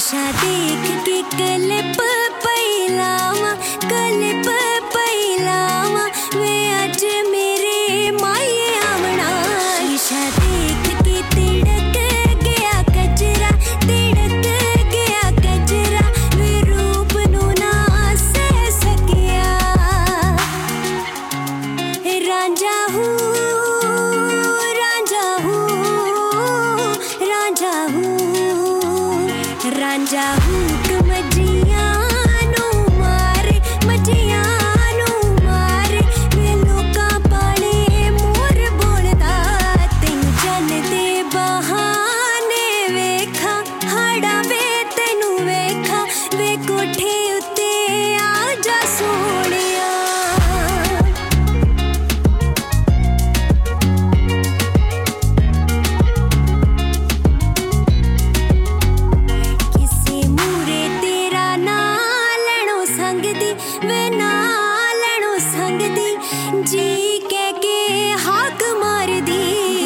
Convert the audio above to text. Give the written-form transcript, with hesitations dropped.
शीशा देख के क्लिप पैलावा वे अज मेरे माये आवना। शीशा देख के तिड़क गया कजरा वे रूप नू ना सह सकिया। रांझा हूँ मजियां नू मारे वे लोकां पाले मोर बोलदा। तेनू जन दे बहाने वेखा हाड़ा वे तेनू वेखा वे कोठे उत्ते आ जा सोहणिया। वे ना लैणो संगदी जी कह के हाक मार दी।